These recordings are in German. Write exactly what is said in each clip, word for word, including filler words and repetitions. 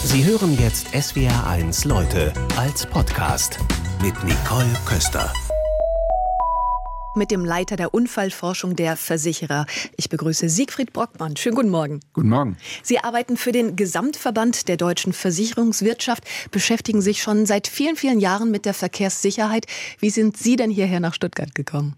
Sie hören jetzt S W R eins Leute als Podcast mit Nicole Köster. Mit dem Leiter der Unfallforschung der Versicherer. Ich begrüße Siegfried Brockmann. Schönen guten Morgen. Guten Morgen. Sie arbeiten für den Gesamtverband der deutschen Versicherungswirtschaft, beschäftigen sich schon seit vielen, vielen Jahren mit der Verkehrssicherheit. Wie sind Sie denn hierher nach Stuttgart gekommen?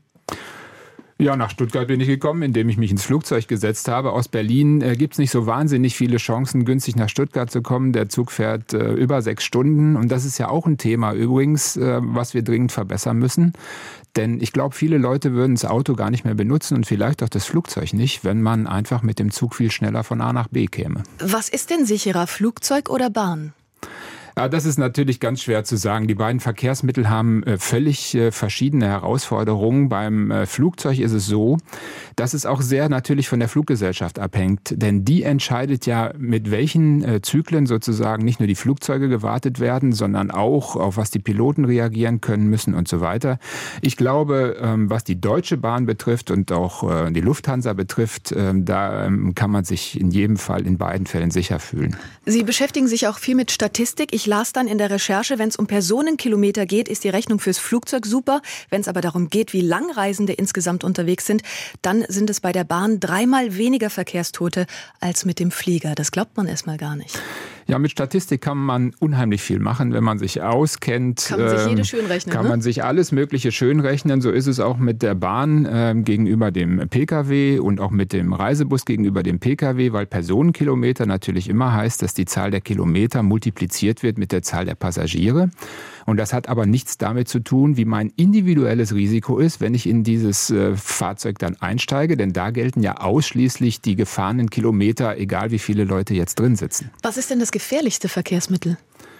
Ja, nach Stuttgart bin ich gekommen, indem ich mich ins Flugzeug gesetzt habe. Aus Berlin äh, gibt es nicht so wahnsinnig viele Chancen, günstig nach Stuttgart zu kommen. Der Zug fährt äh, über sechs Stunden. Und das ist ja auch ein Thema übrigens, äh, was wir dringend verbessern müssen. Denn ich glaube, viele Leute würden das Auto gar nicht mehr benutzen und vielleicht auch das Flugzeug nicht, wenn man einfach mit dem Zug viel schneller von A nach B käme. Was ist denn sicherer, Flugzeug oder Bahn? Ja, das ist natürlich ganz schwer zu sagen. Die beiden Verkehrsmittel haben äh, völlig äh, verschiedene Herausforderungen. Beim äh, Flugzeug ist es so, dass es auch sehr natürlich von der Fluggesellschaft abhängt. Denn die entscheidet ja, mit welchen äh, Zyklen sozusagen nicht nur die Flugzeuge gewartet werden, sondern auch, auf was die Piloten reagieren können müssen und so weiter. Ich glaube, ähm, was die Deutsche Bahn betrifft und auch äh, die Lufthansa betrifft, äh, da ähm, kann man sich in jedem Fall in beiden Fällen sicher fühlen. Sie beschäftigen sich auch viel mit Statistik. Ich Ich las dann in der Recherche, wenn es um Personenkilometer geht, ist die Rechnung fürs Flugzeug super. Wenn es aber darum geht, wie lang Reisende insgesamt unterwegs sind, dann sind es bei der Bahn dreimal weniger Verkehrstote als mit dem Flieger. Das glaubt man erstmal gar nicht. Ja, mit Statistik kann man unheimlich viel machen, wenn man sich auskennt. Kann man sich jede schön rechnen, Kann ne? man sich alles Mögliche schön rechnen. So ist es auch mit der Bahn äh, gegenüber dem Pkw und auch mit dem Reisebus gegenüber dem Pkw, weil Personenkilometer natürlich immer heißt, dass die Zahl der Kilometer multipliziert wird mit der Zahl der Passagiere. Und das hat aber nichts damit zu tun, wie mein individuelles Risiko ist, wenn ich in dieses äh, Fahrzeug dann einsteige. Denn da gelten ja ausschließlich die gefahrenen Kilometer, egal wie viele Leute jetzt drin sitzen. Was ist denn das gefährlichste Verkehrsmittel?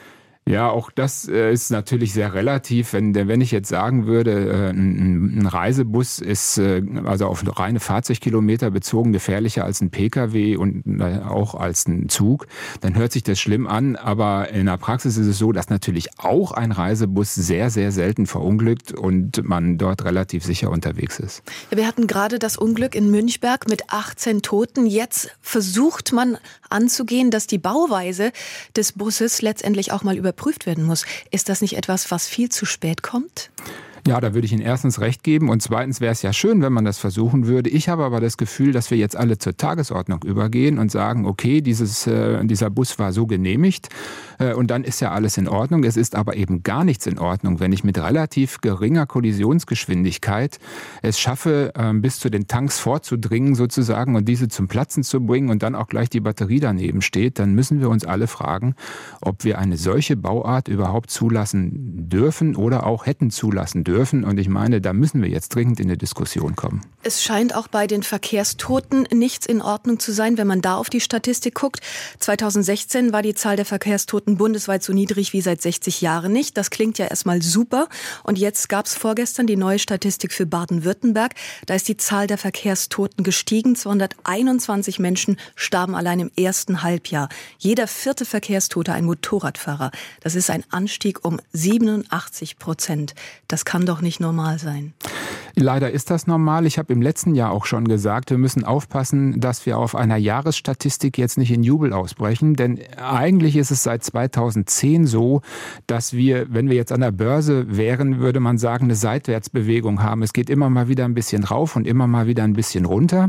Ja, auch das äh, ist natürlich sehr relativ. Wenn, denn wenn ich jetzt sagen würde, äh, ein, ein Reisebus ist äh, also auf reine Fahrzeugkilometer bezogen gefährlicher als ein Pkw und äh, auch als ein Zug, dann hört sich das schlimm an. Aber in der Praxis ist es so, dass natürlich auch ein Reisebus sehr, sehr selten verunglückt und man dort relativ sicher unterwegs ist. Ja, wir hatten gerade das Unglück in Münchberg mit achtzehn Toten. Jetzt versucht man anzugehen, dass die Bauweise des Busses letztendlich auch mal über überprüft werden muss. Ist das nicht etwas, was viel zu spät kommt? Ja, da würde ich Ihnen erstens recht geben und zweitens wäre es ja schön, wenn man das versuchen würde. Ich habe aber das Gefühl, dass wir jetzt alle zur Tagesordnung übergehen und sagen, okay, dieses, äh, dieser Bus war so genehmigt äh, und dann ist ja alles in Ordnung. Es ist aber eben gar nichts in Ordnung, wenn ich mit relativ geringer Kollisionsgeschwindigkeit es schaffe, äh, bis zu den Tanks vorzudringen sozusagen und diese zum Platzen zu bringen und dann auch gleich die Batterie daneben steht, dann müssen wir uns alle fragen, ob wir eine solche Bauart überhaupt zulassen dürfen oder auch hätten zulassen dürfen. Und ich meine, da müssen wir jetzt dringend in eine Diskussion kommen. Es scheint auch bei den Verkehrstoten nichts in Ordnung zu sein, wenn man da auf die Statistik guckt. zweitausendsechzehn war die Zahl der Verkehrstoten bundesweit so niedrig wie seit sechzig Jahren nicht. Das klingt ja erstmal super. Und jetzt gab es vorgestern die neue Statistik für Baden-Württemberg. Da ist die Zahl der Verkehrstoten gestiegen. zweihunderteinundzwanzig Menschen starben allein im ersten Halbjahr. Jeder vierte Verkehrstote ein Motorradfahrer. Das ist ein Anstieg um siebenundachtzig Prozent. Das kann doch nicht normal sein. Leider ist das normal. Ich habe im letzten Jahr auch schon gesagt, wir müssen aufpassen, dass wir auf einer Jahresstatistik jetzt nicht in Jubel ausbrechen. Denn eigentlich ist es seit zweitausendzehn so, dass wir, wenn wir jetzt an der Börse wären, würde man sagen, eine Seitwärtsbewegung haben. Es geht immer mal wieder ein bisschen rauf und immer mal wieder ein bisschen runter.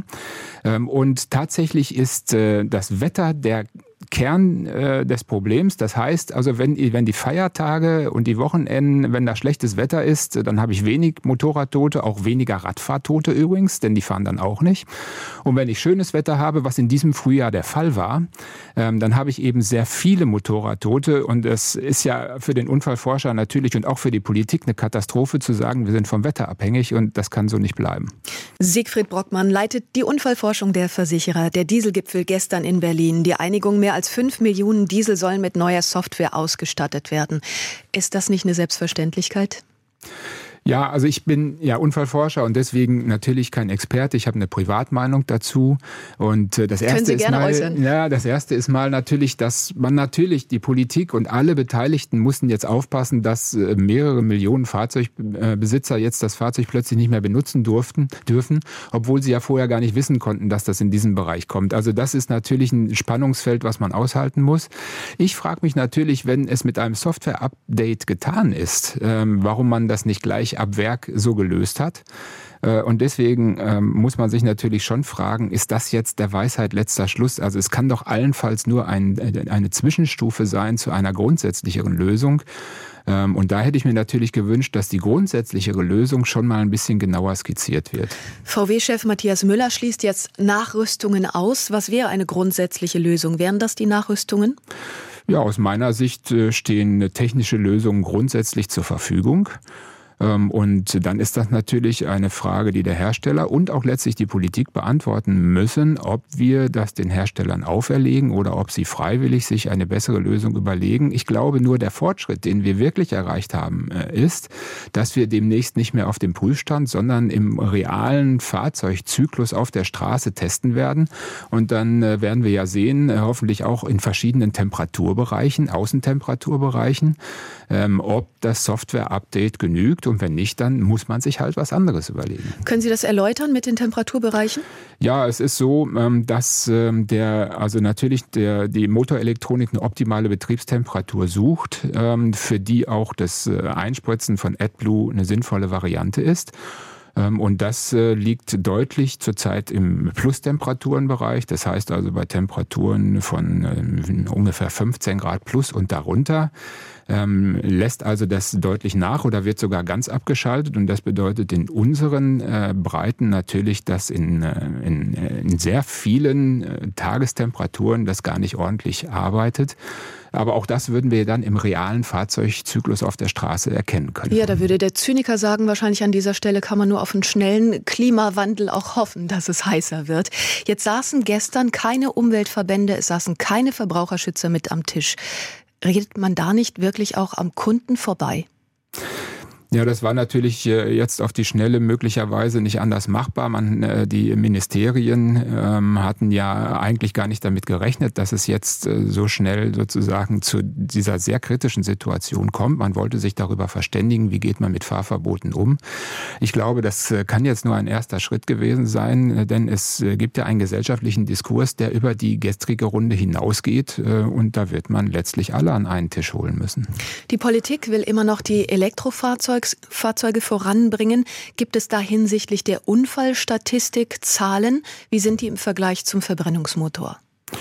Und tatsächlich ist das Wetter der Kern äh, des Problems. Das heißt, also wenn, wenn die Feiertage und die Wochenenden, wenn da schlechtes Wetter ist, dann habe ich wenig Motorradtote, auch weniger Radfahrtote übrigens, denn die fahren dann auch nicht. Und wenn ich schönes Wetter habe, was in diesem Frühjahr der Fall war, ähm, dann habe ich eben sehr viele Motorradtote. Und es ist ja für den Unfallforscher natürlich und auch für die Politik eine Katastrophe zu sagen, wir sind vom Wetter abhängig und das kann so nicht bleiben. Siegfried Brockmann leitet die Unfallforschung der Versicherer. Der Dieselgipfel gestern in Berlin. Die Einigung, mehr als fünf Millionen Diesel sollen mit neuer Software ausgestattet werden. Ist das nicht eine Selbstverständlichkeit? Ja, also ich bin ja Unfallforscher und deswegen natürlich kein Experte. Ich habe eine Privatmeinung dazu. Und das erste Können Sie ist gerne mal, äußern. Ja, das erste ist mal natürlich, dass man natürlich die Politik und alle Beteiligten mussten jetzt aufpassen, dass mehrere Millionen Fahrzeugbesitzer jetzt das Fahrzeug plötzlich nicht mehr benutzen durften, dürfen, obwohl sie ja vorher gar nicht wissen konnten, dass das in diesem Bereich kommt. Also das ist natürlich ein Spannungsfeld, was man aushalten muss. Ich frage mich natürlich, wenn es mit einem Software-Update getan ist, ähm, warum man das nicht gleich ab Werk so gelöst hat. Und deswegen ähm, muss man sich natürlich schon fragen, ist das jetzt der Weisheit letzter Schluss? Also es kann doch allenfalls nur ein, eine Zwischenstufe sein zu einer grundsätzlicheren Lösung. Ähm, und da hätte ich mir natürlich gewünscht, dass die grundsätzlichere Lösung schon mal ein bisschen genauer skizziert wird. V W-Chef Matthias Müller schließt jetzt Nachrüstungen aus. Was wäre eine grundsätzliche Lösung? Wären das die Nachrüstungen? Ja, aus meiner Sicht stehen technische Lösungen grundsätzlich zur Verfügung. Und dann ist das natürlich eine Frage, die der Hersteller und auch letztlich die Politik beantworten müssen, ob wir das den Herstellern auferlegen oder ob sie freiwillig sich eine bessere Lösung überlegen. Ich glaube, nur der Fortschritt, den wir wirklich erreicht haben, ist, dass wir demnächst nicht mehr auf dem Prüfstand, sondern im realen Fahrzeugzyklus auf der Straße testen werden. Und dann werden wir ja sehen, hoffentlich auch in verschiedenen Temperaturbereichen, Außentemperaturbereichen, ob das Software-Update genügt. Und wenn nicht, dann muss man sich halt was anderes überlegen. Können Sie das erläutern mit den Temperaturbereichen? Ja, es ist so, dass der, also natürlich der, die Motorelektronik eine optimale Betriebstemperatur sucht, für die auch das Einspritzen von AdBlue eine sinnvolle Variante ist. Und das liegt deutlich zurzeit im Plus-Temperaturenbereich. Das heißt also bei Temperaturen von ungefähr fünfzehn Grad plus und darunter. Ähm, lässt also das deutlich nach oder wird sogar ganz abgeschaltet. Und das bedeutet in unseren äh, Breiten natürlich, dass in, äh, in, in sehr vielen äh, Tagestemperaturen das gar nicht ordentlich arbeitet. Aber auch das würden wir dann im realen Fahrzeugzyklus auf der Straße erkennen können. Ja, da würde der Zyniker sagen, wahrscheinlich an dieser Stelle kann man nur auf einen schnellen Klimawandel auch hoffen, dass es heißer wird. Jetzt saßen gestern keine Umweltverbände, es saßen keine Verbraucherschützer mit am Tisch. Redet man da nicht wirklich auch am Kunden vorbei? Ja, das war natürlich jetzt auf die Schnelle möglicherweise nicht anders machbar. Man, die Ministerien ähm, hatten ja eigentlich gar nicht damit gerechnet, dass es jetzt äh, so schnell sozusagen zu dieser sehr kritischen Situation kommt. Man wollte sich darüber verständigen, wie geht man mit Fahrverboten um. Ich glaube, das kann jetzt nur ein erster Schritt gewesen sein, denn es gibt ja einen gesellschaftlichen Diskurs, der über die gestrige Runde hinausgeht äh, und da wird man letztlich alle an einen Tisch holen müssen. Die Politik will immer noch die Elektrofahrzeuge Fahrzeuge voranbringen. Gibt es da hinsichtlich der Unfallstatistik Zahlen? Wie sind die im Vergleich zum Verbrennungsmotor?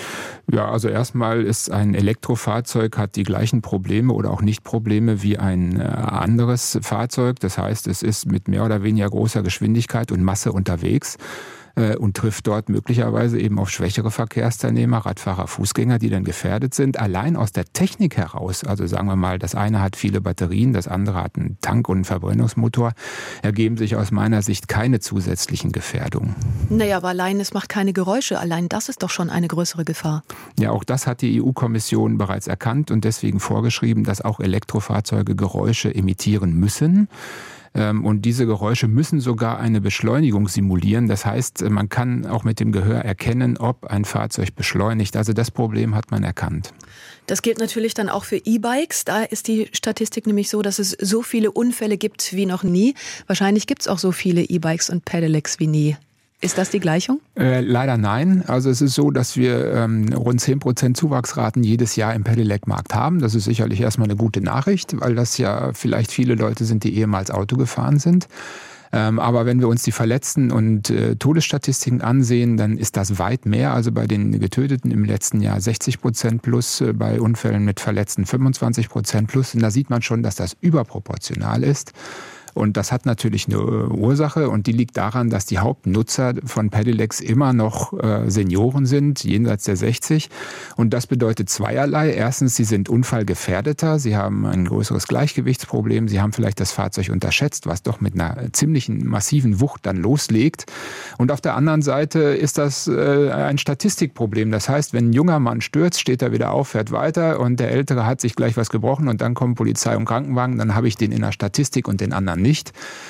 Ja, also erstmal ist ein Elektrofahrzeug, hat die gleichen Probleme oder auch nicht Probleme wie ein anderes Fahrzeug. Das heißt, es ist mit mehr oder weniger großer Geschwindigkeit und Masse unterwegs und trifft dort möglicherweise eben auf schwächere Verkehrsteilnehmer, Radfahrer, Fußgänger, die dann gefährdet sind. Allein aus der Technik heraus, also sagen wir mal, das eine hat viele Batterien, das andere hat einen Tank und einen Verbrennungsmotor, ergeben sich aus meiner Sicht keine zusätzlichen Gefährdungen. Naja, aber allein es macht keine Geräusche. Allein das ist doch schon eine größere Gefahr. Ja, auch das hat die E U-Kommission bereits erkannt und deswegen vorgeschrieben, dass auch Elektrofahrzeuge Geräusche emittieren müssen. Und diese Geräusche müssen sogar eine Beschleunigung simulieren. Das heißt, man kann auch mit dem Gehör erkennen, ob ein Fahrzeug beschleunigt. Also das Problem hat man erkannt. Das gilt natürlich dann auch für E-Bikes. Da ist die Statistik nämlich so, dass es so viele Unfälle gibt wie noch nie. Wahrscheinlich gibt es auch so viele E-Bikes und Pedelecs wie nie. Ist das die Gleichung? Äh, leider nein. Also es ist so, dass wir ähm, rund zehn Prozent Zuwachsraten jedes Jahr im Pedelec-Markt haben. Das ist sicherlich erstmal eine gute Nachricht, weil das ja vielleicht viele Leute sind, die ehemals Auto gefahren sind. Ähm, aber wenn wir uns die Verletzten und äh, Todesstatistiken ansehen, dann ist das weit mehr. Also bei den Getöteten im letzten Jahr sechzig Prozent plus, äh, bei Unfällen mit Verletzten fünfundzwanzig Prozent plus. Und da sieht man schon, dass das überproportional ist. Und das hat natürlich eine Ursache und die liegt daran, dass die Hauptnutzer von Pedelecs immer noch äh, Senioren sind, jenseits der sechzig. Und das bedeutet zweierlei. Erstens, sie sind unfallgefährdeter, sie haben ein größeres Gleichgewichtsproblem, sie haben vielleicht das Fahrzeug unterschätzt, was doch mit einer ziemlichen massiven Wucht dann loslegt. Und auf der anderen Seite ist das äh, ein Statistikproblem. Das heißt, wenn ein junger Mann stürzt, steht er wieder auf, fährt weiter und der Ältere hat sich gleich was gebrochen und dann kommen Polizei und Krankenwagen, dann habe ich den in der Statistik und den anderen nicht. nicht.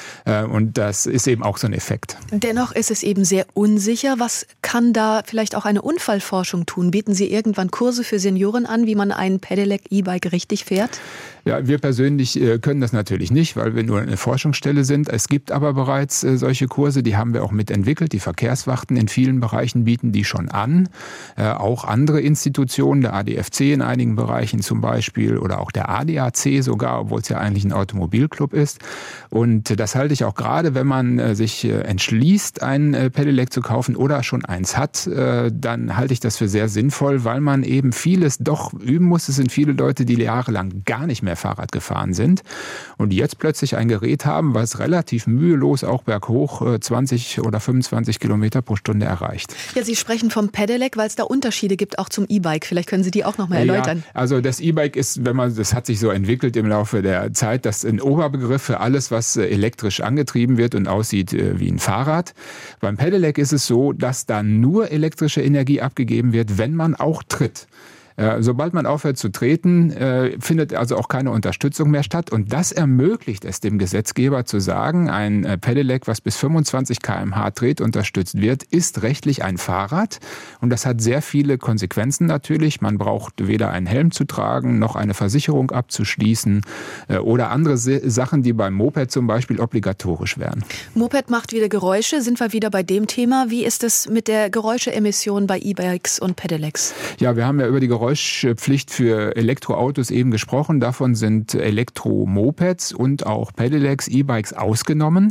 Und das ist eben auch so ein Effekt. Dennoch ist es eben sehr unsicher. Was kann da vielleicht auch eine Unfallforschung tun? Bieten Sie irgendwann Kurse für Senioren an, wie man ein Pedelec E-Bike richtig fährt? Ja, wir persönlich können das natürlich nicht, weil wir nur eine Forschungsstelle sind. Es gibt aber bereits solche Kurse, die haben wir auch mitentwickelt. Die Verkehrswachten in vielen Bereichen bieten die schon an. Auch andere Institutionen, der A D F C in einigen Bereichen zum Beispiel oder auch der A D A C sogar, obwohl es ja eigentlich ein Automobilclub ist. Und das halte ich auch gerade, wenn man sich entschließt, ein Pedelec zu kaufen oder schon eins hat, dann halte ich das für sehr sinnvoll, weil man eben vieles doch üben muss. Es sind viele Leute, die jahrelang gar nicht mehr Fahrrad gefahren sind und die jetzt plötzlich ein Gerät haben, was relativ mühelos auch berghoch zwanzig oder fünfundzwanzig Kilometer pro Stunde erreicht. Ja, Sie sprechen vom Pedelec, weil es da Unterschiede gibt auch zum E-Bike. Vielleicht können Sie die auch noch mal erläutern. Ja, also das E-Bike ist, wenn man, das hat sich so entwickelt im Laufe der Zeit, das ist ein Oberbegriff für alles, was elektrisch angetrieben wird und aussieht wie ein Fahrrad. Beim Pedelec ist es so, dass da nur elektrische Energie abgegeben wird, wenn man auch tritt. Sobald man aufhört zu treten, findet also auch keine Unterstützung mehr statt. Und das ermöglicht es dem Gesetzgeber zu sagen, ein Pedelec, was bis fünfundzwanzig Kilometer pro Stunde tretunterstützt wird, ist rechtlich ein Fahrrad. Und das hat sehr viele Konsequenzen natürlich. Man braucht weder einen Helm zu tragen, noch eine Versicherung abzuschließen oder andere Sachen, die beim Moped zum Beispiel obligatorisch wären. Moped macht wieder Geräusche. Sind wir wieder bei dem Thema? Wie ist es mit der Geräuscheemission bei E-Bikes und Pedelecs? Ja, wir haben ja über die Geräusche Geräuschpflicht für Elektroautos eben gesprochen. Davon sind Elektromopeds und auch Pedelecs, E-Bikes ausgenommen.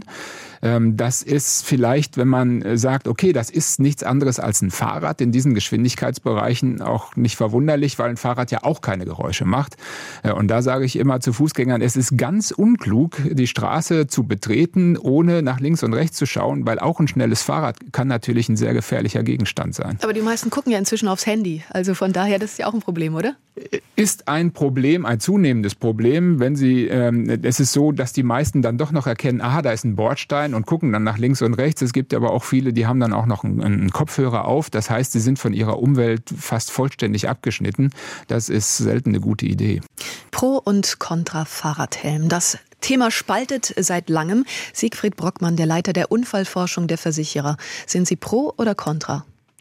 Das ist vielleicht, wenn man sagt, okay, das ist nichts anderes als ein Fahrrad in diesen Geschwindigkeitsbereichen, auch nicht verwunderlich, weil ein Fahrrad ja auch keine Geräusche macht. Und da sage ich immer zu Fußgängern, es ist ganz unklug, die Straße zu betreten, ohne nach links und rechts zu schauen, weil auch ein schnelles Fahrrad kann natürlich ein sehr gefährlicher Gegenstand sein. Aber die meisten gucken ja inzwischen aufs Handy, also von daher, das ist ja auch ein Problem, oder? Ist ein Problem, ein zunehmendes Problem, wenn Sie, ähm, es ist so, dass die meisten dann doch noch erkennen, aha, da ist ein Bordstein und gucken dann nach links und rechts. Es gibt aber auch viele, die haben dann auch noch einen, einen Kopfhörer auf. Das heißt, sie sind von ihrer Umwelt fast vollständig abgeschnitten. Das ist selten eine gute Idee. Pro und Contra Fahrradhelm. Das Thema spaltet seit langem. Siegfried Brockmann, der Leiter der Unfallforschung der Versicherer. Sind Sie pro oder contra?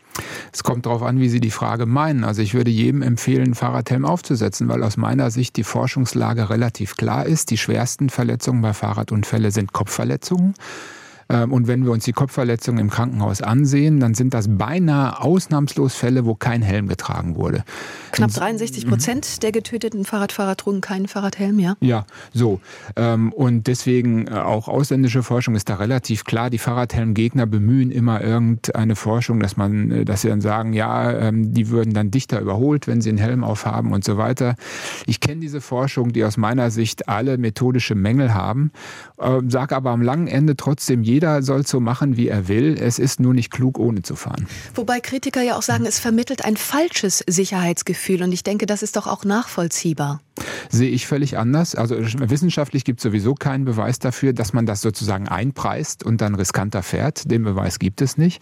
Es kommt darauf an, wie Sie die Frage meinen. Also ich würde jedem empfehlen, einen Fahrradhelm aufzusetzen, weil aus meiner Sicht die Forschungslage relativ klar ist. Die schwersten Verletzungen bei Fahrradunfällen sind Kopfverletzungen. Und wenn wir uns die Kopfverletzungen im Krankenhaus ansehen, dann sind das beinahe ausnahmslos Fälle, wo kein Helm getragen wurde. Knapp dreiundsechzig Prozent der getöteten Fahrradfahrer trugen keinen Fahrradhelm, ja? Ja, so. Und deswegen auch ausländische Forschung ist da relativ klar. Die Fahrradhelmgegner bemühen immer irgendeine Forschung, dass man, dass sie dann sagen, ja, die würden dann dichter überholt, wenn sie einen Helm aufhaben und so weiter. Ich kenne diese Forschung, die aus meiner Sicht alle methodische Mängel haben, sage aber am langen Ende trotzdem, jeder soll so machen, wie er will. Es ist nur nicht klug, ohne zu fahren. Wobei Kritiker ja auch sagen, es vermittelt ein falsches Sicherheitsgefühl. Und ich denke, das ist doch auch nachvollziehbar. Sehe ich völlig anders. Also wissenschaftlich gibt es sowieso keinen Beweis dafür, dass man das sozusagen einpreist und dann riskanter fährt. Den Beweis gibt es nicht.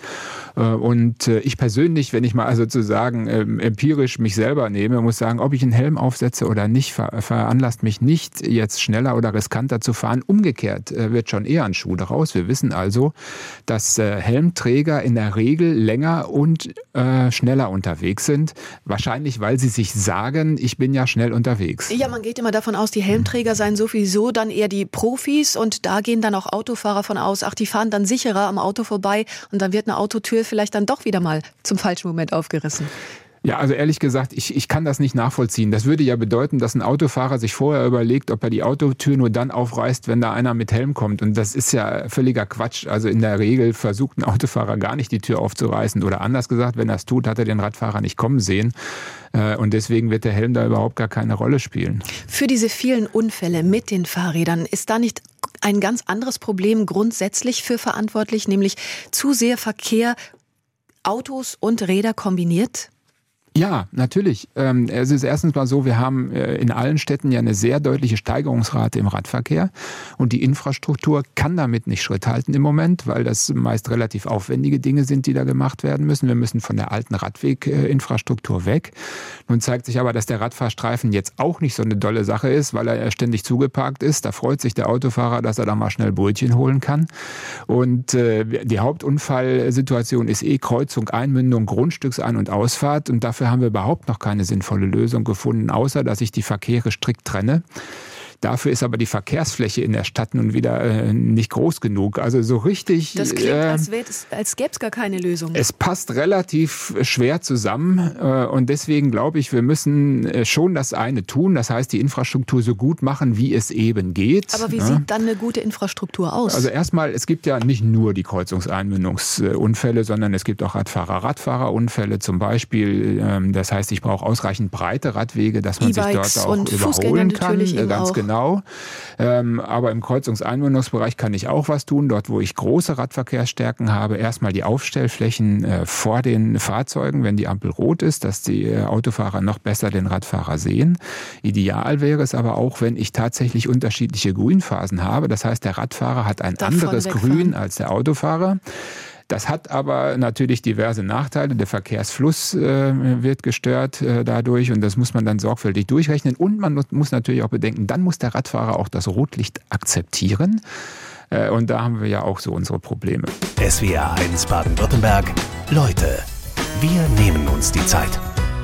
Und ich persönlich, wenn ich mal sozusagen empirisch mich selber nehme, muss sagen, ob ich einen Helm aufsetze oder nicht, veranlasst mich nicht, jetzt schneller oder riskanter zu fahren. Umgekehrt wird schon eher ein Schuh daraus. Wir wissen also, dass Helmträger in der Regel länger und äh, schneller unterwegs sind. Wahrscheinlich, weil sie sich sagen, ich bin ja schnell unterwegs. Ja, man geht immer davon aus, die Helmträger seien sowieso dann eher die Profis und da gehen dann auch Autofahrer von aus, ach, die fahren dann sicherer am Auto vorbei und dann wird eine Autotür vielleicht dann doch wieder mal zum falschen Moment aufgerissen. Ja, also ehrlich gesagt, ich, ich kann das nicht nachvollziehen. Das würde ja bedeuten, dass ein Autofahrer sich vorher überlegt, ob er die Autotür nur dann aufreißt, wenn da einer mit Helm kommt. Und das ist ja völliger Quatsch. Also in der Regel versucht ein Autofahrer gar nicht, die Tür aufzureißen. Oder anders gesagt, wenn er es tut, hat er den Radfahrer nicht kommen sehen. Und deswegen wird der Helm da überhaupt gar keine Rolle spielen. Für diese vielen Unfälle mit den Fahrrädern ist da nicht ein ganz anderes Problem grundsätzlich für verantwortlich, nämlich zu sehr Verkehr, Autos und Räder kombiniert? Ja, natürlich. Es ist erstens mal so, wir haben in allen Städten ja eine sehr deutliche Steigerungsrate im Radverkehr und die Infrastruktur kann damit nicht Schritt halten im Moment, weil das meist relativ aufwendige Dinge sind, die da gemacht werden müssen. Wir müssen von der alten Radweginfrastruktur weg. Nun zeigt sich aber, dass der Radfahrstreifen jetzt auch nicht so eine dolle Sache ist, weil er ständig zugeparkt ist. Da freut sich der Autofahrer, dass er da mal schnell Brötchen holen kann. Und die Hauptunfallsituation ist eh Kreuzung, Einmündung, Grundstücksein- und Ausfahrt und dafür haben wir überhaupt noch keine sinnvolle Lösung gefunden, außer dass ich die Verkehre strikt trenne. Dafür ist aber die Verkehrsfläche in der Stadt nun wieder äh, nicht groß genug. Also so richtig... Das klingt, äh, als, es, als gäbe es gar keine Lösung. Es passt relativ schwer zusammen äh, und deswegen glaube ich, wir müssen äh, schon das eine tun. Das heißt, die Infrastruktur so gut machen, wie es eben geht. Aber wie ja. sieht dann eine gute Infrastruktur aus? Also erstmal, es gibt ja nicht nur die Kreuzungseinmündungsunfälle, sondern es gibt auch Radfahrer-Radfahrerunfälle zum Beispiel. Ähm, das heißt, ich brauche ausreichend breite Radwege, dass man E-Bikes sich dort auch und überholen kann. Natürlich Ganz auch. genau. Genau. Ähm, aber im Kreuzungseinmündungsbereich kann ich auch was tun. Dort, wo ich große Radverkehrsstärken habe, erstmal die Aufstellflächen äh, vor den Fahrzeugen, wenn die Ampel rot ist, dass die äh, Autofahrer noch besser den Radfahrer sehen. Ideal wäre es aber auch, wenn ich tatsächlich unterschiedliche Grünphasen habe. Das heißt, der Radfahrer hat ein Davon anderes wegfahren. Grün als der Autofahrer. Das hat aber natürlich diverse Nachteile. Der Verkehrsfluss äh, wird gestört äh, dadurch und das muss man dann sorgfältig durchrechnen. Und man muss natürlich auch bedenken, dann muss der Radfahrer auch das Rotlicht akzeptieren. Äh, und da haben wir ja auch so unsere Probleme. S W R eins Baden-Württemberg. Leute, wir nehmen uns die Zeit.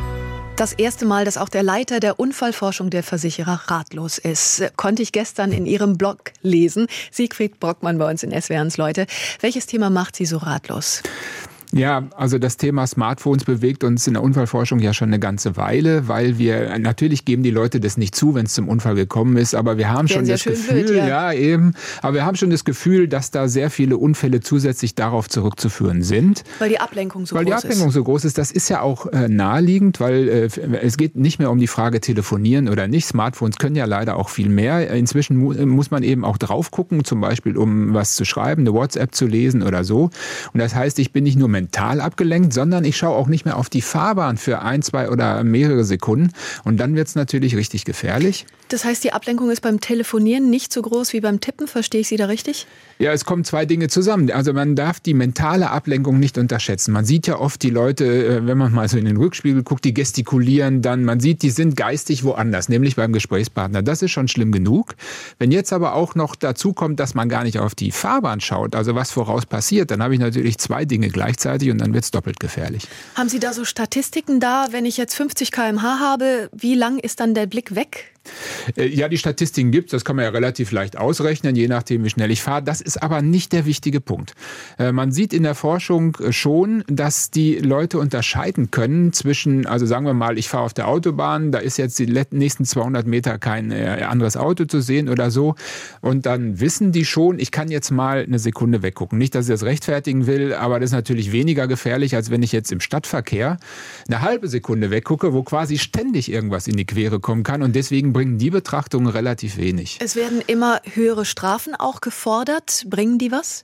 Das erste Mal, dass auch der Leiter der Unfallforschung der Versicherer ratlos ist, konnte ich gestern in Ihrem Blog lesen. Siegfried Brockmann bei uns in S W R eins Leute. Welches Thema macht Sie so ratlos? Ja, also das Thema Smartphones bewegt uns in der Unfallforschung ja schon eine ganze Weile, weil wir, natürlich geben die Leute das nicht zu, wenn es zum Unfall gekommen ist, aber wir haben schon das Gefühl, blöd, ja. ja eben, aber wir haben schon das Gefühl, dass da sehr viele Unfälle zusätzlich darauf zurückzuführen sind. Weil die Ablenkung so weil groß ist. Weil die Ablenkung ist. so groß ist, das ist ja auch äh, naheliegend, weil äh, es geht nicht mehr um die Frage telefonieren oder nicht. Smartphones können ja leider auch viel mehr. Inzwischen mu- muss man eben auch drauf gucken, zum Beispiel um was zu schreiben, eine WhatsApp zu lesen oder so. Und das heißt, ich bin nicht nur mental abgelenkt, sondern ich schaue auch nicht mehr auf die Fahrbahn für ein, zwei oder mehrere Sekunden. Und dann wird es natürlich richtig gefährlich. Das heißt, die Ablenkung ist beim Telefonieren nicht so groß wie beim Tippen. Verstehe ich Sie da richtig? Ja, es kommen zwei Dinge zusammen. Also man darf die mentale Ablenkung nicht unterschätzen. Man sieht ja oft die Leute, wenn man mal so in den Rückspiegel guckt, die gestikulieren dann. Man sieht, die sind geistig woanders, nämlich beim Gesprächspartner. Das ist schon schlimm genug. Wenn jetzt aber auch noch dazu kommt, dass man gar nicht auf die Fahrbahn schaut, also was voraus passiert, dann habe ich natürlich zwei Dinge gleichzeitig und dann wird es doppelt gefährlich. Haben Sie da so Statistiken da, wenn ich jetzt fünfzig Kilometer pro Stunde habe, wie lang ist dann der Blick weg? Ja, die Statistiken gibt es, das kann man ja relativ leicht ausrechnen, je nachdem, wie schnell ich fahre. Das ist aber nicht der wichtige Punkt. Man sieht in der Forschung schon, dass die Leute unterscheiden können zwischen, also sagen wir mal, ich fahre auf der Autobahn, da ist jetzt die nächsten zweihundert Meter kein anderes Auto zu sehen oder so. Und dann wissen die schon, ich kann jetzt mal eine Sekunde weggucken. Nicht, dass ich das rechtfertigen will, aber das ist natürlich weniger gefährlich, als wenn ich jetzt im Stadtverkehr eine halbe Sekunde weggucke, wo quasi ständig irgendwas in die Quere kommen kann. Und deswegen bringen die Betrachtungen relativ wenig. Es werden immer höhere Strafen auch gefordert. Bringen die was?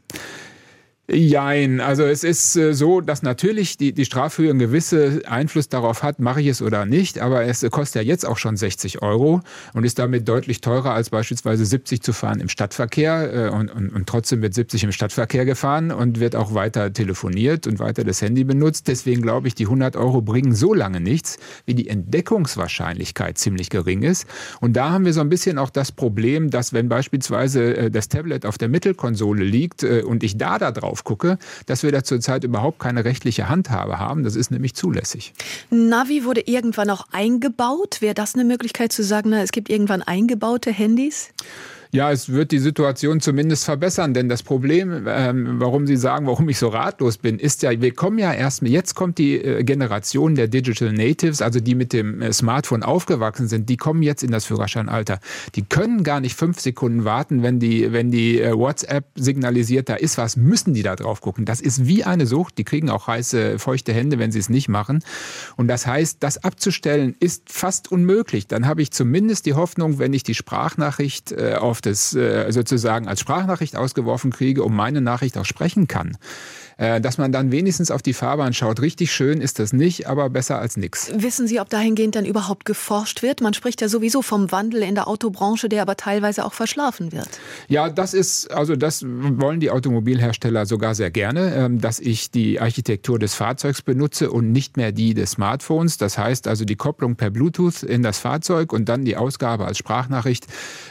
Jein, also es ist so, dass natürlich die, die Strafhöhe einen gewissen Einfluss darauf hat, mache ich es oder nicht, aber es kostet ja jetzt auch schon sechzig Euro und ist damit deutlich teurer als beispielsweise siebzig zu fahren im Stadtverkehr und, und, und trotzdem wird siebzig im Stadtverkehr gefahren und wird auch weiter telefoniert und weiter das Handy benutzt. Deswegen glaube ich, die hundert Euro bringen so lange nichts, wie die Entdeckungswahrscheinlichkeit ziemlich gering ist. Und da haben wir so ein bisschen auch das Problem, dass wenn beispielsweise das Tablet auf der Mittelkonsole liegt und ich da da drauf gucke, dass wir da zurzeit überhaupt keine rechtliche Handhabe haben. Das ist nämlich zulässig. Navi wurde irgendwann auch eingebaut. Wäre das eine Möglichkeit zu sagen, na, es gibt irgendwann eingebaute Handys? Ja, es wird die Situation zumindest verbessern, denn das Problem, ähm, warum Sie sagen, warum ich so ratlos bin, ist ja, wir kommen ja erst, jetzt kommt die äh, Generation der Digital Natives, also die mit dem äh, Smartphone aufgewachsen sind, die kommen jetzt in das Führerscheinalter. Die können gar nicht fünf Sekunden warten, wenn die, wenn die äh, WhatsApp signalisiert, da ist was, müssen die da drauf gucken. Das ist wie eine Sucht, die kriegen auch heiße, feuchte Hände, wenn sie es nicht machen. Und das heißt, das abzustellen ist fast unmöglich. Dann habe ich zumindest die Hoffnung, wenn ich die Sprachnachricht äh, auf das sozusagen als Sprachnachricht ausgeworfen kriege und meine Nachricht auch sprechen kann, Äh, dass man dann wenigstens auf die Fahrbahn schaut. Richtig schön ist das nicht, aber besser als nichts. Wissen Sie, ob dahingehend dann überhaupt geforscht wird? Man spricht ja sowieso vom Wandel in der Autobranche, der aber teilweise auch verschlafen wird. Ja, das ist, also das wollen die Automobilhersteller sogar sehr gerne, dass ich die Architektur des Fahrzeugs benutze und nicht mehr die des Smartphones. Das heißt also die Kopplung per Bluetooth in das Fahrzeug und dann die Ausgabe als Sprachnachricht.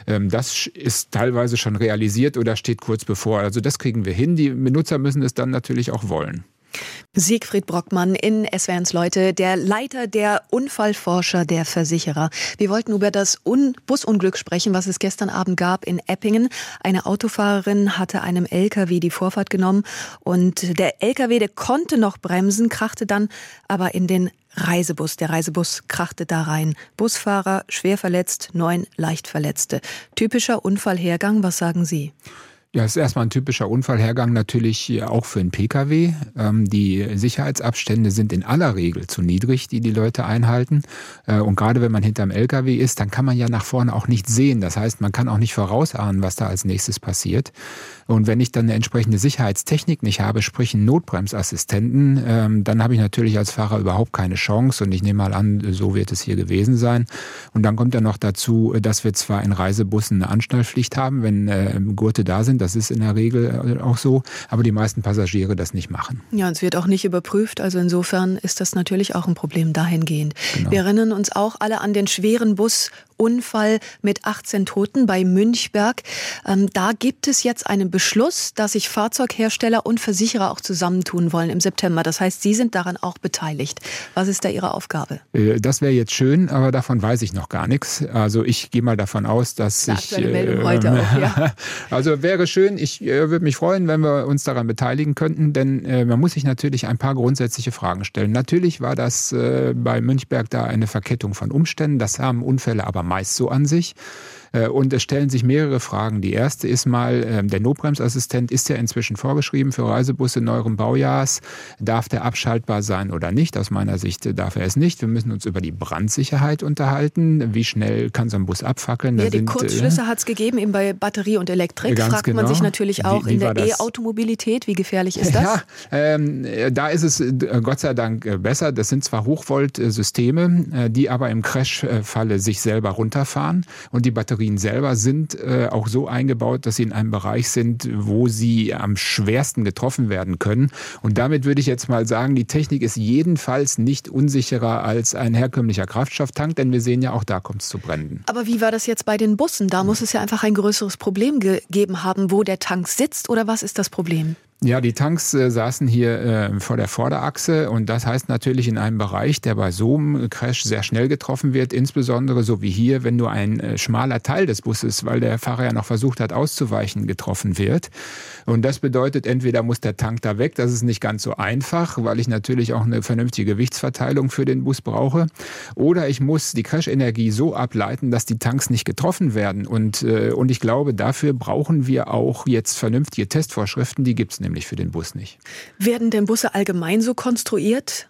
Das ist teilweise schon realisiert oder steht kurz bevor. Also das kriegen wir hin. Die Benutzer müssen es dann natürlich auch wollen. Siegfried Brockmann in S W R eins Leute, der Leiter der Unfallforscher der Versicherer. Wir wollten über das Un- Busunglück sprechen, was es gestern Abend gab in Eppingen. Eine Autofahrerin hatte einem L K W die Vorfahrt genommen und der L K W, der konnte noch bremsen, krachte dann aber in den Reisebus. Der Reisebus krachte da rein. Busfahrer schwer verletzt, neun leicht Verletzte. Typischer Unfallhergang, was sagen Sie? Ja, es ist erstmal ein typischer Unfallhergang natürlich auch für einen Pkw. Ähm, die Sicherheitsabstände sind in aller Regel zu niedrig, die die Leute einhalten. Äh, und gerade wenn man hinterm L K W ist, dann kann man ja nach vorne auch nicht sehen. Das heißt, man kann auch nicht vorausahnen, was da als nächstes passiert. Und wenn ich dann eine entsprechende Sicherheitstechnik nicht habe, sprich einen Notbremsassistenten, ähm, dann habe ich natürlich als Fahrer überhaupt keine Chance. Und ich nehme mal an, so wird es hier gewesen sein. Und dann kommt ja noch dazu, dass wir zwar in Reisebussen eine Anschnallpflicht haben, wenn äh, Gurte da sind. Das ist in der Regel auch so, aber die meisten Passagiere das nicht machen. Ja, und es wird auch nicht überprüft, also insofern ist das natürlich auch ein Problem dahingehend. Genau. Wir erinnern uns auch alle an den schweren Busunfall mit achtzehn Toten bei Münchberg. Ähm, da gibt es jetzt einen Beschluss, dass sich Fahrzeughersteller und Versicherer auch zusammentun wollen im September. Das heißt, Sie sind daran auch beteiligt. Was ist da Ihre Aufgabe? Das wäre jetzt schön, aber davon weiß ich noch gar nichts. Also ich gehe mal davon aus, dass eine ich... Aktuelle Meldung äh, heute auch, ja. Also wäre schön, ich äh, würde mich freuen, wenn wir uns daran beteiligen könnten, denn äh, man muss sich natürlich ein paar grundsätzliche Fragen stellen. Natürlich war das äh, bei Münchberg da eine Verkettung von Umständen, das haben Unfälle aber meist so an sich. Und es stellen sich mehrere Fragen. Die erste ist mal, der Notbremsassistent ist ja inzwischen vorgeschrieben für Reisebusse neueren Baujahrs. Darf der abschaltbar sein oder nicht? Aus meiner Sicht darf er es nicht. Wir müssen uns über die Brandsicherheit unterhalten. Wie schnell kann so ein Bus abfackeln? Ja, da die sind, Kurzschlüsse hat es gegeben, eben bei Batterie und Elektrik. Ganz Fragt genau. man sich natürlich auch wie, wie in der das? E-Automobilität, wie gefährlich ist das? Ja, ähm, da ist es Gott sei Dank besser. Das sind zwar Hochvolt-Systeme, die aber im Crash-Falle sich selber runterfahren und die Batterie selber sind äh, auch so eingebaut, dass sie in einem Bereich sind, wo sie am schwersten getroffen werden können. Und damit würde ich jetzt mal sagen, die Technik ist jedenfalls nicht unsicherer als ein herkömmlicher Kraftstofftank, denn wir sehen ja, auch da kommt es zu Bränden. Aber wie war das jetzt bei den Bussen? Da muss es ja einfach ein größeres Problem gegeben haben, wo der Tank sitzt, oder was ist das Problem? Ja, die Tanks äh, saßen hier äh, vor der Vorderachse und das heißt natürlich in einem Bereich, der bei so einem Crash sehr schnell getroffen wird, insbesondere so wie hier, wenn nur ein äh, schmaler Teil des Busses, weil der Fahrer ja noch versucht hat auszuweichen, getroffen wird. Und das bedeutet, entweder muss der Tank da weg, das ist nicht ganz so einfach, weil ich natürlich auch eine vernünftige Gewichtsverteilung für den Bus brauche, oder ich muss die Crash-Energie so ableiten, dass die Tanks nicht getroffen werden. Und, äh, und ich glaube, dafür brauchen wir auch jetzt vernünftige Testvorschriften, die gibt es nämlich für den Bus nicht. Werden denn Busse allgemein so konstruiert?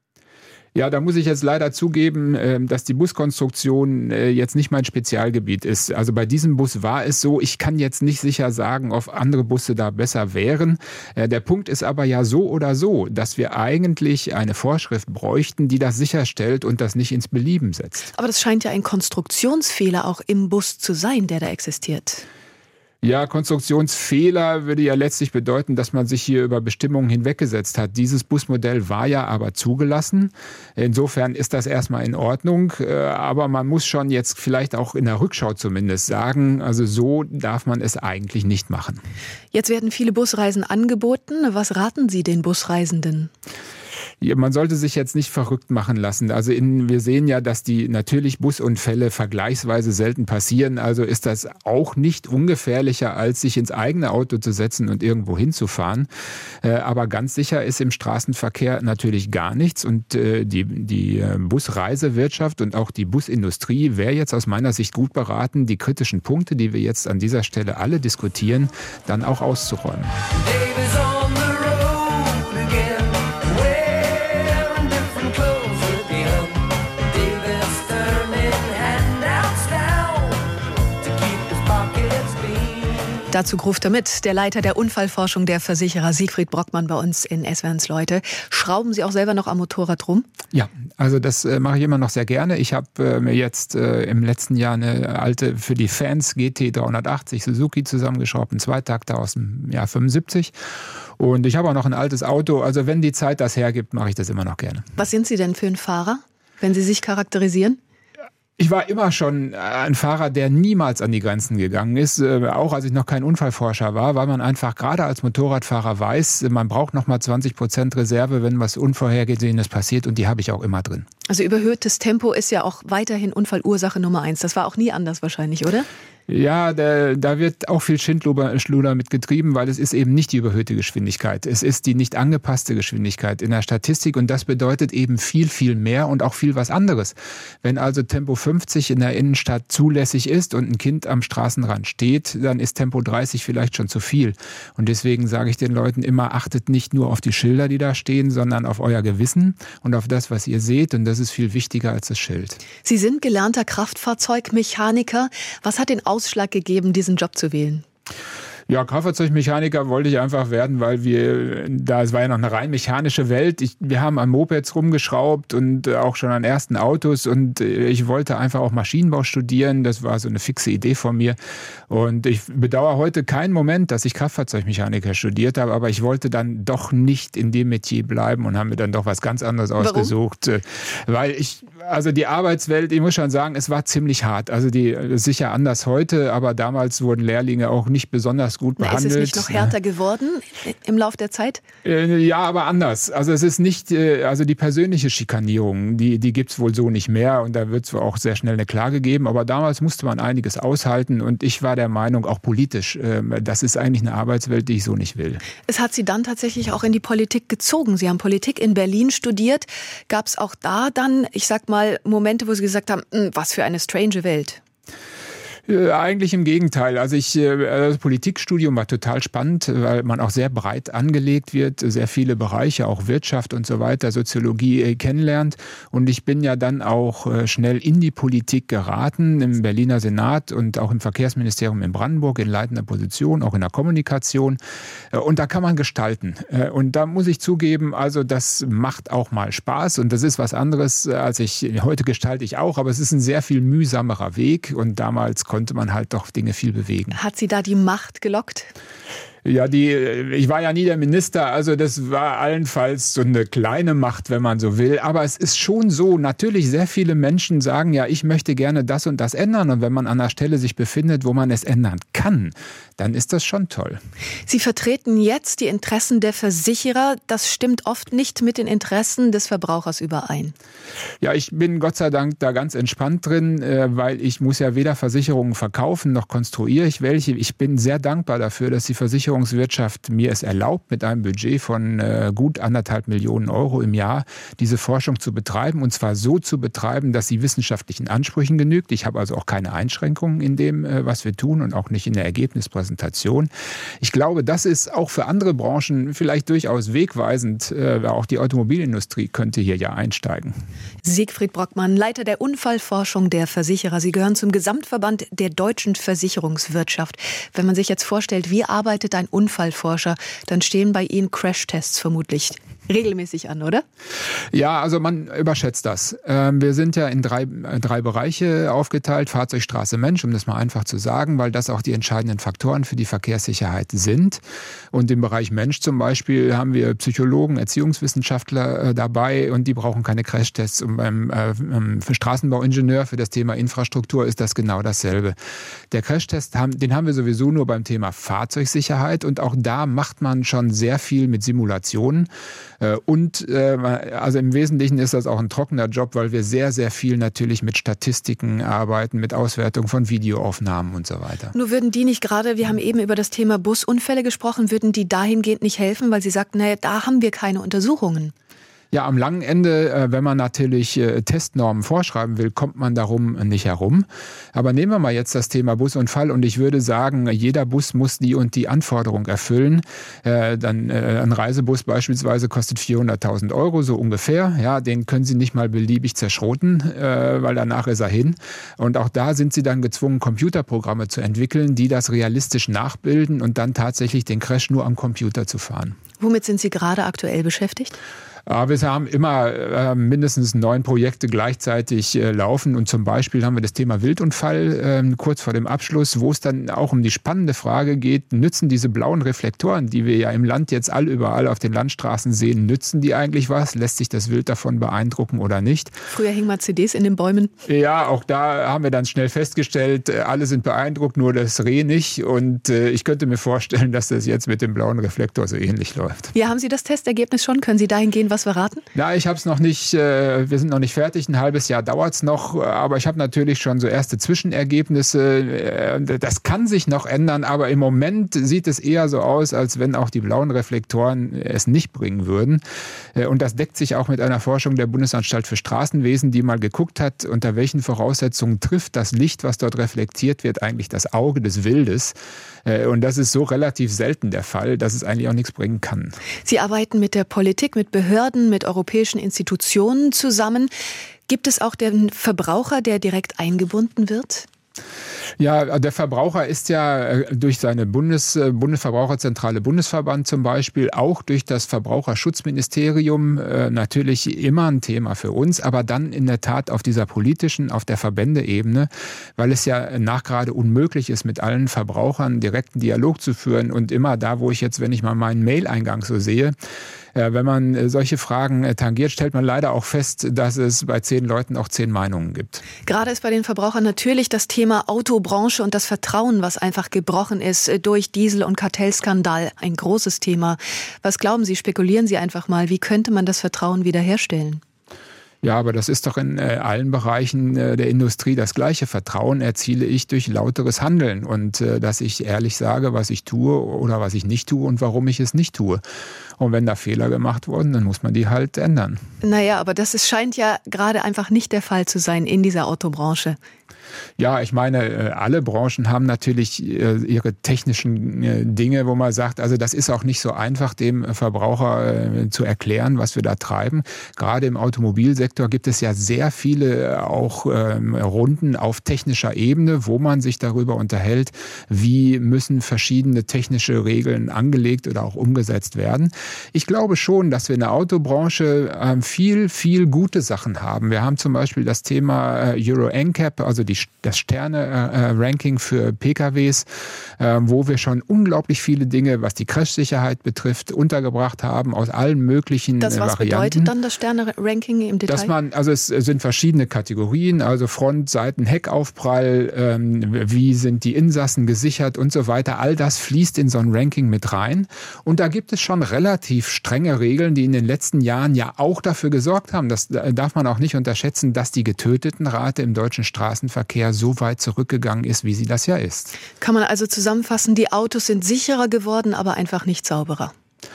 Ja, da muss ich jetzt leider zugeben, dass die Buskonstruktion jetzt nicht mein Spezialgebiet ist. Also bei diesem Bus war es so, ich kann jetzt nicht sicher sagen, ob andere Busse da besser wären. Der Punkt ist aber ja so oder so, dass wir eigentlich eine Vorschrift bräuchten, die das sicherstellt und das nicht ins Belieben setzt. Aber das scheint ja ein Konstruktionsfehler auch im Bus zu sein, der da existiert. Ja, Konstruktionsfehler würde ja letztlich bedeuten, dass man sich hier über Bestimmungen hinweggesetzt hat. Dieses Busmodell war ja aber zugelassen. Insofern ist das erstmal in Ordnung. Aber man muss schon jetzt vielleicht auch in der Rückschau zumindest sagen, also so darf man es eigentlich nicht machen. Jetzt werden viele Busreisen angeboten. Was raten Sie den Busreisenden? Man sollte sich jetzt nicht verrückt machen lassen. Also in, wir sehen ja, dass die natürlich Busunfälle vergleichsweise selten passieren. Also ist das auch nicht ungefährlicher, als sich ins eigene Auto zu setzen und irgendwo hinzufahren. Aber ganz sicher ist im Straßenverkehr natürlich gar nichts. Und die, die Busreisewirtschaft und auch die Busindustrie wäre jetzt aus meiner Sicht gut beraten, die kritischen Punkte, die wir jetzt an dieser Stelle alle diskutieren, dann auch auszuräumen. Dazu ruft er mit, der Leiter der Unfallforschung der Versicherer Siegfried Brockmann bei uns in S W R eins Leute. Schrauben Sie auch selber noch am Motorrad rum? Ja, also das äh, mache ich immer noch sehr gerne. Ich habe äh, mir jetzt äh, im letzten Jahr eine alte, für die Fans G T dreihundertachtzig Suzuki zusammengeschraubt, einen Zweitakter aus dem Jahr fünfundsiebzig. Und ich habe auch noch ein altes Auto. Also wenn die Zeit das hergibt, mache ich das immer noch gerne. Was sind Sie denn für ein Fahrer, wenn Sie sich charakterisieren? Ich war immer schon ein Fahrer, der niemals an die Grenzen gegangen ist, auch als ich noch kein Unfallforscher war, weil man einfach gerade als Motorradfahrer weiß, man braucht noch mal zwanzig Prozent Reserve, wenn was Unvorhergesehenes passiert, und die habe ich auch immer drin. Also überhöhtes Tempo ist ja auch weiterhin Unfallursache Nummer eins. Das war auch nie anders wahrscheinlich, oder? Ja, da, da wird auch viel Schindluder mit getrieben, weil es ist eben nicht die überhöhte Geschwindigkeit. Es ist die nicht angepasste Geschwindigkeit in der Statistik, und das bedeutet eben viel, viel mehr und auch viel was anderes. Wenn also Tempo fünfzig in der Innenstadt zulässig ist und ein Kind am Straßenrand steht, dann ist Tempo dreißig vielleicht schon zu viel. Und deswegen sage ich den Leuten immer, achtet nicht nur auf die Schilder, die da stehen, sondern auf euer Gewissen und auf das, was ihr seht, und das ist viel wichtiger als das Schild. Sie sind gelernter Kraftfahrzeugmechaniker. Was hat den Ausschlag gegeben, diesen Job zu wählen? Ja, Kraftfahrzeugmechaniker wollte ich einfach werden, weil wir, da es war ja noch eine rein mechanische Welt. Ich, wir haben an Mopeds rumgeschraubt und auch schon an ersten Autos, und ich wollte einfach auch Maschinenbau studieren. Das war so eine fixe Idee von mir. Und ich bedauere heute keinen Moment, dass ich Kraftfahrzeugmechaniker studiert habe, aber ich wollte dann doch nicht in dem Metier bleiben und habe mir dann doch was ganz anderes Warum? ausgesucht. Weil ich, also die Arbeitswelt, ich muss schon sagen, es war ziemlich hart. Also die, sicher anders heute, aber damals wurden Lehrlinge auch nicht besonders gut behandelt. Ist es nicht noch härter geworden im Lauf der Zeit? Ja, aber anders. Also es ist nicht, also die persönliche Schikanierung, die, die gibt es wohl so nicht mehr, und da wird es auch sehr schnell eine Klage geben. Aber damals musste man einiges aushalten, und ich war der Meinung, auch politisch, das ist eigentlich eine Arbeitswelt, die ich so nicht will. Es hat Sie dann tatsächlich auch in die Politik gezogen. Sie haben Politik in Berlin studiert. Gab es auch da dann, ich sag mal, Momente, wo Sie gesagt haben, was für eine strange Welt? Eigentlich im Gegenteil. Also ich, das Politikstudium war total spannend, weil man auch sehr breit angelegt wird, sehr viele Bereiche, auch Wirtschaft und so weiter, Soziologie kennenlernt. Und ich bin ja dann auch schnell in die Politik geraten, im Berliner Senat und auch im Verkehrsministerium in Brandenburg in leitender Position, auch in der Kommunikation. Und da kann man gestalten. Und da muss ich zugeben, also das macht auch mal Spaß, und das ist was anderes, als ich, heute gestalte ich auch, aber es ist ein sehr viel mühsamerer Weg, und damals konnte konnte man halt doch Dinge viel bewegen. Hat Sie da die Macht gelockt? Ja, die, ich war ja nie der Minister, also das war allenfalls so eine kleine Macht, wenn man so will. Aber es ist schon so, natürlich sehr viele Menschen sagen, ja, ich möchte gerne das und das ändern. Und wenn man an einer Stelle sich befindet, wo man es ändern kann, dann ist das schon toll. Sie vertreten jetzt die Interessen der Versicherer. Das stimmt oft nicht mit den Interessen des Verbrauchers überein. Ja, ich bin Gott sei Dank da ganz entspannt drin, weil ich muss ja weder Versicherungen verkaufen, noch konstruiere ich welche. Ich bin sehr dankbar dafür, dass die Versicherungswirtschaft mir es erlaubt, mit einem Budget von äh, gut anderthalb Millionen Euro im Jahr diese Forschung zu betreiben, und zwar so zu betreiben, dass sie wissenschaftlichen Ansprüchen genügt. Ich habe also auch keine Einschränkungen in dem, äh, was wir tun, und auch nicht in der Ergebnispräsentation. Ich glaube, das ist auch für andere Branchen vielleicht durchaus wegweisend. Äh, auch die Automobilindustrie könnte hier ja einsteigen. Siegfried Brockmann, Leiter der Unfallforschung der Versicherer. Sie gehören zum Gesamtverband der deutschen Versicherungswirtschaft. Wenn man sich jetzt vorstellt, wie arbeitet ein Unfallforscher, dann stehen bei Ihnen Crashtests vermutlich regelmäßig an, oder? Ja, also man überschätzt das. Wir sind ja in drei, drei Bereiche aufgeteilt, Fahrzeug, Straße, Mensch, um das mal einfach zu sagen, weil das auch die entscheidenden Faktoren für die Verkehrssicherheit sind. Und im Bereich Mensch zum Beispiel haben wir Psychologen, Erziehungswissenschaftler dabei, und die brauchen keine Crashtests. Und beim äh, für Straßenbauingenieur für das Thema Infrastruktur ist das genau dasselbe. Der Crashtest, den haben wir sowieso nur beim Thema Fahrzeugsicherheit, und auch da macht man schon sehr viel mit Simulationen. Und äh, also im Wesentlichen ist das auch ein trockener Job, weil wir sehr, sehr viel natürlich mit Statistiken arbeiten, mit Auswertung von Videoaufnahmen und so weiter. Nur würden die nicht gerade, wir haben eben über das Thema Busunfälle gesprochen, würden die dahingehend nicht helfen, weil Sie sagten, naja, da haben wir keine Untersuchungen? Ja, am langen Ende, wenn man natürlich Testnormen vorschreiben will, kommt man darum nicht herum. Aber nehmen wir mal jetzt das Thema Busunfall und ich würde sagen, jeder Bus muss die und die Anforderung erfüllen. Äh, dann äh, ein Reisebus beispielsweise kostet vierhunderttausend Euro, so ungefähr. Ja, den können Sie nicht mal beliebig zerschroten, äh, weil danach ist er hin. Und auch da sind Sie dann gezwungen, Computerprogramme zu entwickeln, die das realistisch nachbilden und dann tatsächlich den Crash nur am Computer zu fahren. Womit sind Sie gerade aktuell beschäftigt? Wir haben immer äh, mindestens neun Projekte gleichzeitig äh, laufen und zum Beispiel haben wir das Thema Wildunfall äh, kurz vor dem Abschluss, wo es dann auch um die spannende Frage geht, nützen diese blauen Reflektoren, die wir ja im Land jetzt all überall auf den Landstraßen sehen, nützen die eigentlich was? Lässt sich das Wild davon beeindrucken oder nicht? Früher hingen mal C Ds in den Bäumen. Ja, auch da haben wir dann schnell festgestellt, alle sind beeindruckt, nur das Reh nicht und äh, ich könnte mir vorstellen, dass das jetzt mit dem blauen Reflektor so ähnlich läuft. Ja, haben Sie das Testergebnis schon? Können Sie dahin gehen, was verraten? Na, ich habe es noch nicht, äh, wir sind noch nicht fertig, ein halbes Jahr dauert es noch, aber ich habe natürlich schon so erste Zwischenergebnisse. Äh, das kann sich noch ändern, aber im Moment sieht es eher so aus, als wenn auch die blauen Reflektoren es nicht bringen würden. Äh, und das deckt sich auch mit einer Forschung der Bundesanstalt für Straßenwesen, die mal geguckt hat, unter welchen Voraussetzungen trifft das Licht, was dort reflektiert wird, eigentlich das Auge des Wildes. Äh, und das ist so relativ selten der Fall, dass es eigentlich auch nichts bringen kann. Sie arbeiten mit der Politik, mit Behörden, mit europäischen Institutionen zusammen. Gibt es auch den Verbraucher, der direkt eingebunden wird? Ja, der Verbraucher ist ja durch seine Bundes, Bundesverbraucherzentrale Bundesverband zum Beispiel, auch durch das Verbraucherschutzministerium äh, natürlich immer ein Thema für uns, aber dann in der Tat auf dieser politischen, auf der Verbändeebene, weil es ja nachgerade unmöglich ist, mit allen Verbrauchern direkten Dialog zu führen und immer da, wo ich jetzt, wenn ich mal meinen Mail-Eingang so sehe, wenn man solche Fragen tangiert, stellt man leider auch fest, dass es bei zehn Leuten auch zehn Meinungen gibt. Gerade ist bei den Verbrauchern natürlich das Thema Autobranche und das Vertrauen, was einfach gebrochen ist durch Diesel- und Kartellskandal, ein großes Thema. Was glauben Sie, spekulieren Sie einfach mal, wie könnte man das Vertrauen wiederherstellen? Ja, aber das ist doch in äh, allen Bereichen äh, der Industrie das gleiche. Vertrauen erziele ich durch lauteres Handeln und äh, dass ich ehrlich sage, was ich tue oder was ich nicht tue und warum ich es nicht tue. Und wenn da Fehler gemacht wurden, dann muss man die halt ändern. Naja, aber das ist, scheint ja gerade einfach nicht der Fall zu sein in dieser Autobranche. Ja, ich meine, alle Branchen haben natürlich ihre technischen Dinge, wo man sagt, also das ist auch nicht so einfach, dem Verbraucher zu erklären, was wir da treiben. Gerade im Automobilsektor gibt es ja sehr viele auch Runden auf technischer Ebene, wo man sich darüber unterhält, wie müssen verschiedene technische Regeln angelegt oder auch umgesetzt werden. Ich glaube schon, dass wir in der Autobranche viel, viel gute Sachen haben. Wir haben zum Beispiel das Thema Euro N C A P, also die das Sterne-Ranking für P K Ws, wo wir schon unglaublich viele Dinge, was die Crashsicherheit betrifft, untergebracht haben aus allen möglichen das, was Varianten. Was bedeutet dann das Sterne-Ranking im Detail? Dass man, also es sind verschiedene Kategorien, also Front, Seiten, Heckaufprall, ähm, wie sind die Insassen gesichert und so weiter. All das fließt in so ein Ranking mit rein. Und da gibt es schon relativ strenge Regeln, die in den letzten Jahren ja auch dafür gesorgt haben, das darf man auch nicht unterschätzen, dass die Getötetenrate im deutschen Straßenverkehr so weit zurückgegangen ist, wie sie das ja ist. Kann man also zusammenfassen, die Autos sind sicherer geworden, aber einfach nicht sauberer?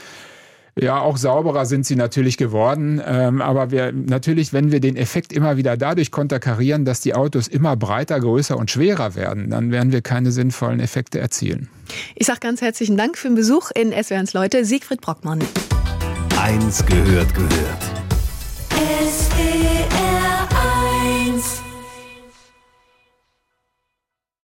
Ja, auch sauberer sind sie natürlich geworden. Ähm, aber wir natürlich, wenn wir den Effekt immer wieder dadurch konterkarieren, dass die Autos immer breiter, größer und schwerer werden, dann werden wir keine sinnvollen Effekte erzielen. Ich sage ganz herzlichen Dank für den Besuch in S W R eins Leute, Siegfried Brockmann. Eins gehört gehört.